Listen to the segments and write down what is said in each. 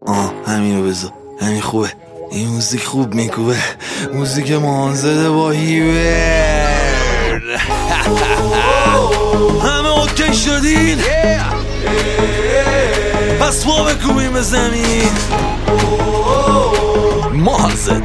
همینو بذار، همین خوبه. این موزیک خوب میکوبه، موزیک مانزده با هیوه. همه اوکی شدین؟ پس ما بکوبیم به زمین. مانزد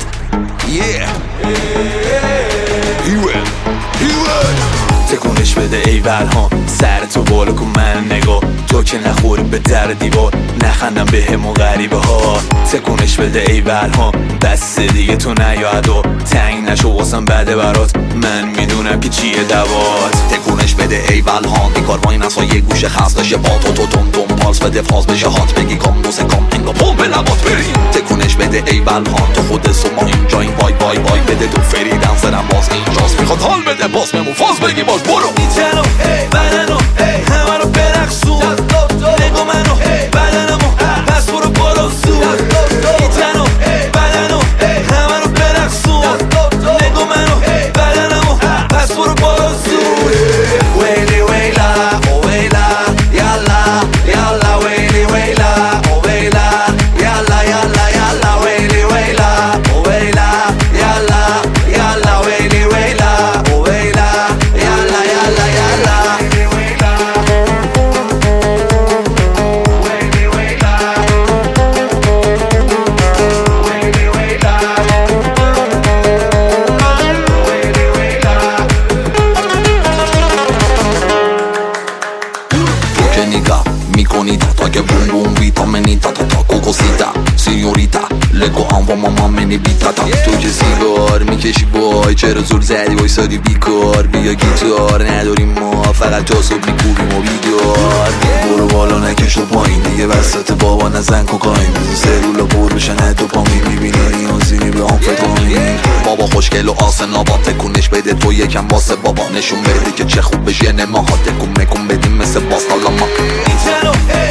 هیوه تکونش بده ای ولهام، سر تو بالا کن من نگاه، تو که نخوری به در دیوار، نخندم به همون غریبه ها. تکونش بده ای ولهام، بس دیگه تو نیاد و تنگ نشو واسم بده برات، من میدونم که چیه دوات. تکونش بده ای ولهام، این کار با این اصلا یه گوشه خست بشه با تو تون پالس بده فاز بشه هات، بگی کام دوسه کام انگا پوم به لبات بریم. تکونش بده ای ولهام، تو خود ما اینجا این وای وای وای بده تو فریدم زدم باز اینجاست، میخواد حال بده باز بمون فاز بگی باز برو. اینجانو بدنو همه رو برقصون، نگو منو بدنمو پس برو برو زود. اینجانو بدنو همه رو برقصون، نگو منو بدنمو پس برو برو زود. ویلی ویلا او ویلا یالا یالا ویلی ویلا او ویلا یالا یالا یالا ویلی ویلا او ویلا یالا یالا ویلی ویلا او ویلا یالا یالا یالا ویلی ویلا ویلی ویلا ویلی ویلا ویلی ویلا. تو که نگاه میکنی تا که بوم بوم ویتامینیتا تا کوکوسیتا سینیوریتا لگو هم و ماما منی بیتا تا تو که سیگار میکشی وای چرا زور زدی وایسادی بیکار، بیا گیتار نداریم ما فقط جاسوب میکوبیم و بیدار. برو بالا نکش تو پایین دیگه وسط بابا نزن کوکاین، سلولا پر بشن دوپامین، میبینی نیازی به هم فکرین. بابا خوشگل و آسنا با تکونش بده تو یکم واسه بابا، نشون بده که چه خوب بشه نماها، تکون مکون بدیم مثل باس حالا ما. اینجانو